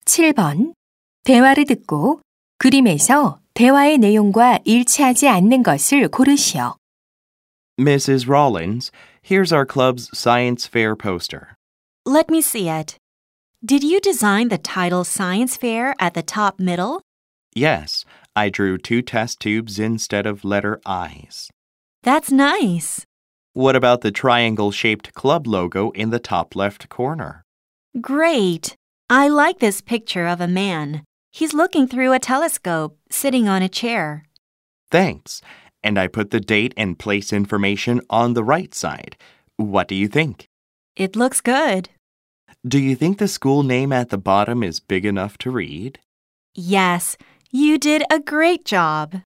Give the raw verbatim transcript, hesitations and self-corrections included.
칠 번. 대화를 듣고 그림에서 대화의 내용과 일치하지 않는 것을 고르시오. Missus Rollins, here's our club's science fair poster. Let me see it. Did you design the title Science Fair at the top middle? Yes, I drew two test tubes instead of letter I's. That's nice. What about the triangle-shaped club logo in the top left corner? Great. I like this picture of a man. He's looking through a telescope, sitting on a chair. Thanks. And I put the date and place information on the right side. What do you think? It looks good. Do you think the school name at the bottom is big enough to read? Yes, you did a great job.